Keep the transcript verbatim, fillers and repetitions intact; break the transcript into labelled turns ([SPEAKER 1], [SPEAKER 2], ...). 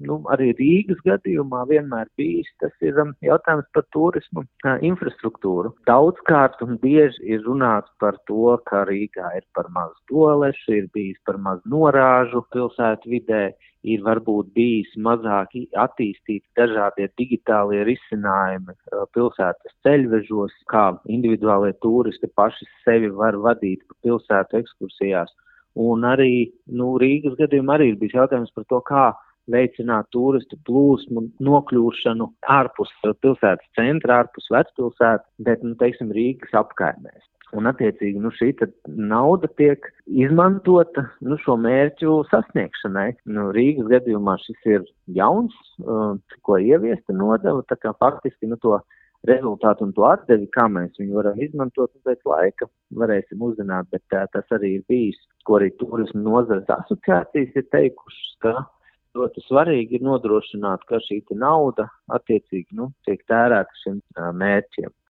[SPEAKER 1] nu, arī Rīgas gadījumā vienmēr bijis, tas ir um, jautājums par turismu uh, infrastruktūru. Daudzkārt un bieži ir runāts par to, ka Rīgā ir par maz tolešu, ir bijis par maz norāžu pilsētu vidē, ir varbūt bijis mazāk attīstīti dažādie digitālie risinājumi pilsētas ceļvežos, kā individuālie turisti paši sevi var vadīt pa pilsētu ekskursijās. Un arī, nu, Rīgas gadījumā arī ir bijis jautājums par to, kā veicināt turistu plūsmu nokļūšanu ārpus pilsētas centra, ārpus vecpilsētas, bet, nu, teiksim, Rīgas apkaimēs. Un, attiecīgi, nu, šī tad nauda tiek izmantota, nu, šo mērķu sasniegšanai. Nu, Rīgas gadījumā šis ir jauns, uh, ko ieviesta nodeva, tā kā faktiski, nu, to rezultātu un to atdevi, kā mēs viņu varam izmantot, un pēc laika varēsim uzzināt, bet tā, tas arī ir bijis, ko arī turismu nozares asociācijas ir teikušas, ka ļoti svarīgi ir nodrošināt, ka šī nauda attiecīgi, nu, tiek tērēta šiem uh, mērķiem.